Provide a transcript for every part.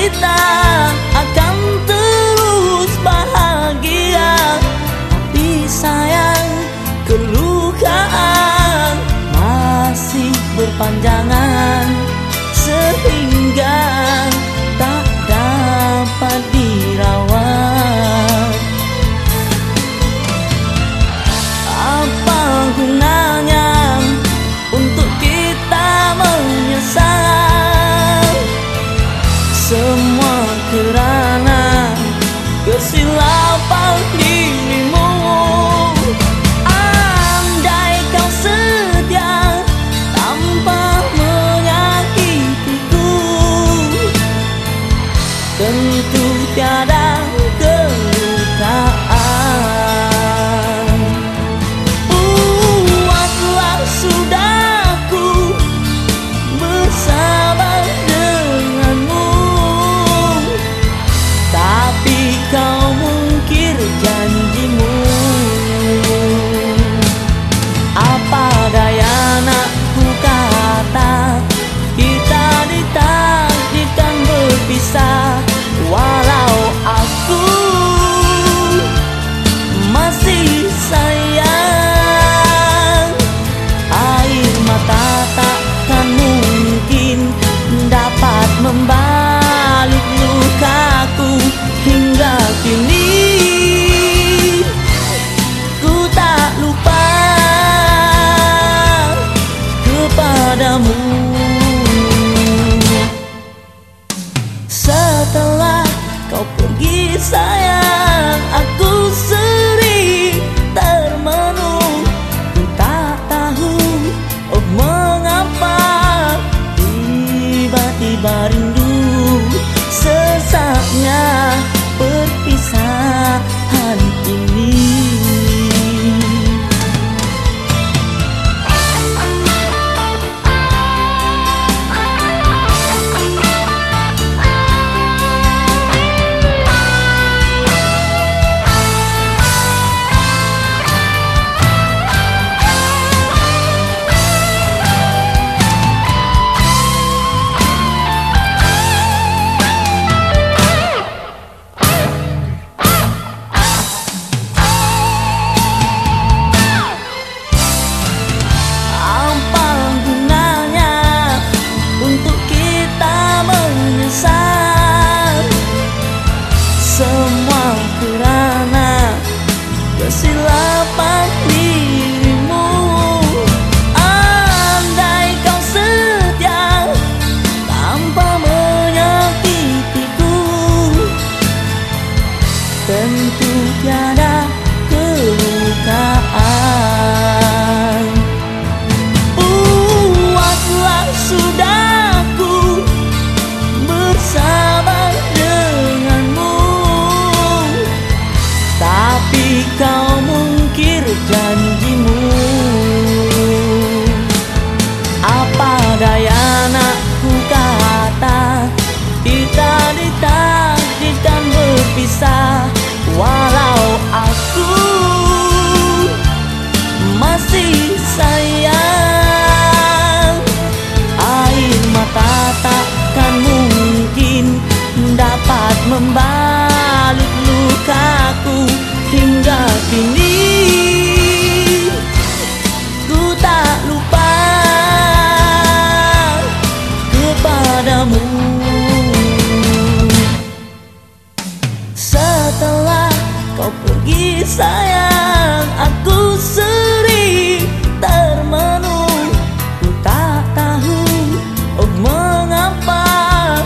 kita akan terus bahagia. Tapi sayang, kelukaan masih berpanjangan sehingga tak dapat dirawat. Apa gunanya untuk kita menyesal? Semua kerana kesilapan dirimu. Andai kau setia tanpa menyakitiku, tentu tiada kelukaan. Buatlah sudahku bersabar denganmu, tapi kau mungkir janjimu. Apa daya nak ku kata, kita ditakdirkan berpisah. Walau aku masih sayang, air mata takkan mungkin dapat membalut lukaku. Hingga kini ku tak lupa kepadamu. Setelah kau pergi sayang, aku sering termenung. Ku tak tahu mengapa tiba-tiba rindu. Sesaknya perpisahan ini. Semua kerana kesilapan dirimu. Andai kau setia tanpa menyakitiku, tentu tiada kelukaan. Buatlah sudahku bersabar denganmu, tapi kau mungkir janjimu. Apa daya nak ku kata, kita ditakdirkan berpisah. Walau aku masih sayang, air mata takkan mungkin dapat membalut lukaku. Hingga kini ku tak lupa kepadamu. Setelah kau pergi sayang, aku sering termenung. Ku tak tahu mengapa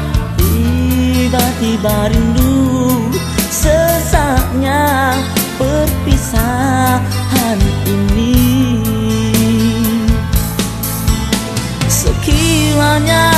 tiba-tiba rindu. Sesaknya perpisahan ini. Sekiranya